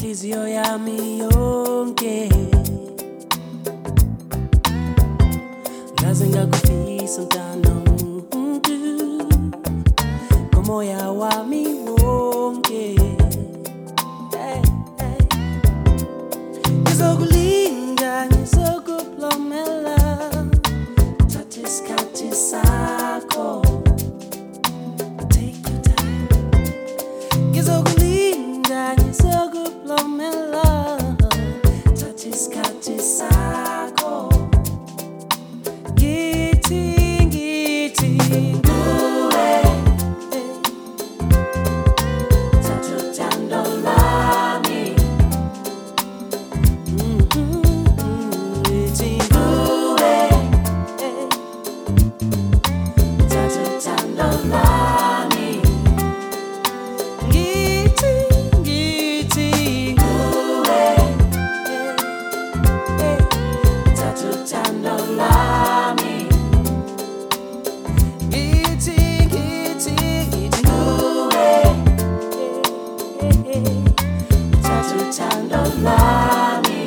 inhliziyo yami yonke ngaze ngakufisa mntana umuntu ngomoya wami wonke. Hey, hey. Ngizokulinda, ngizokuplomela, thatha isikhathi sakho. Take your time. Ngizokulinda, ngizokuplomela, thatha isikhathi sakho. Ngithi kuwe, thatha uthando lwami. Ngithi kuwe, thatha uthando lwami. Ngithi kuwe, thatha uthando lwami. Ngithi kuwe, thatha uthando lwami.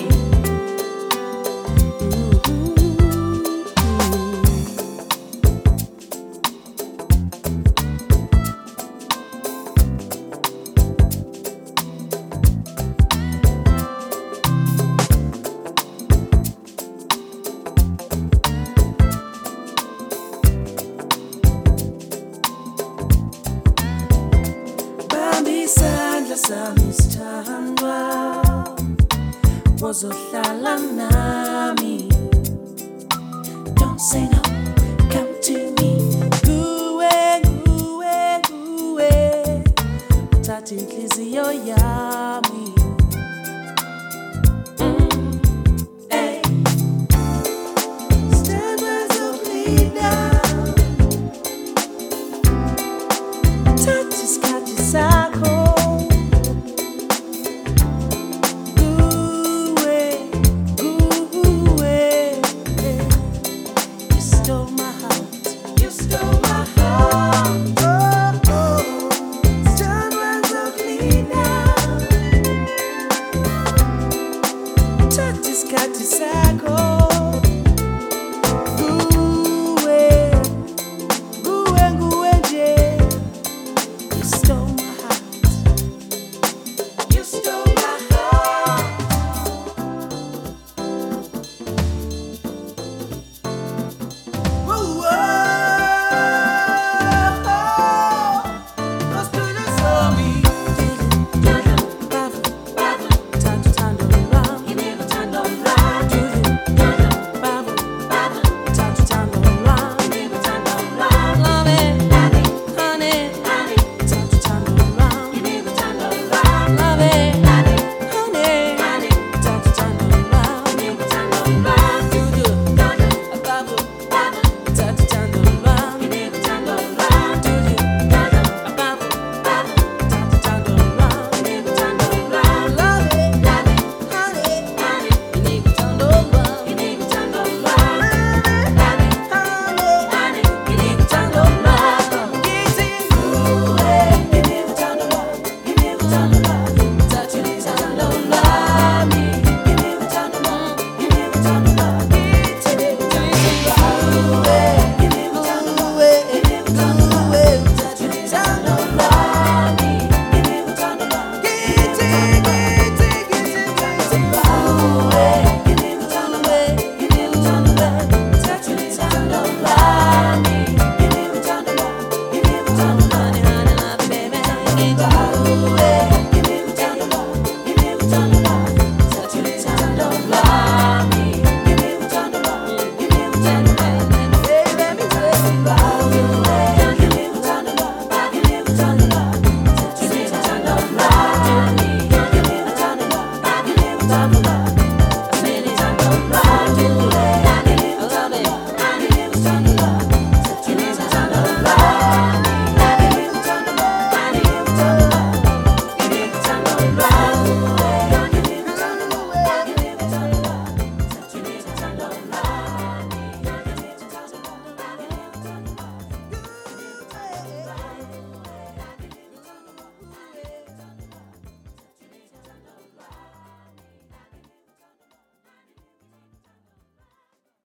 Bamba isandla sami sithandwa, wozohlala nami. Don't say no, come to me. Kuwe, uthatha inhliziyo yami. Hey. Stand as a leader. Thatha isikhathi sakho. Kuwe, you stole my heart. You stole my heart. Oh, oh. Stand as a leader. Thatha isikhathi sakho. Kuwe nje. You stole my heart. You stole my heart. Whoa, let's do this for me. Thatha uthando lwami. Thatha uthando lwami. Love it, honey. Thatha uthando lwami. Love it, honey. Thatha uthando lwami. Dudu, babu. Thatha uthando lwami. Dudu, babu. Thatha uthando lwami. Love it, honey. Inika uthando lwami. Inika uthando lwami. Ngithi kuwe, inika uthando lwami. Thatha uthando lwami. Inika uthando lwami. Ngithi kuwe, inika uthando lwami. Thatha uthando lwami. Inika uthando lwami. Ngithi kuwe, inika uthando lwami. Thatha uthando lwami. Inika uthando lwami. Honey, love it, baby. Ngithi kuwe, inika uthando lwami. Thatha uthando lwami. Inika uthando lwami. Hey, let me tell you about you. Inika uthando lwami. Inika uthando lwami. Thatha uthando lwami. Inika uthando lwami.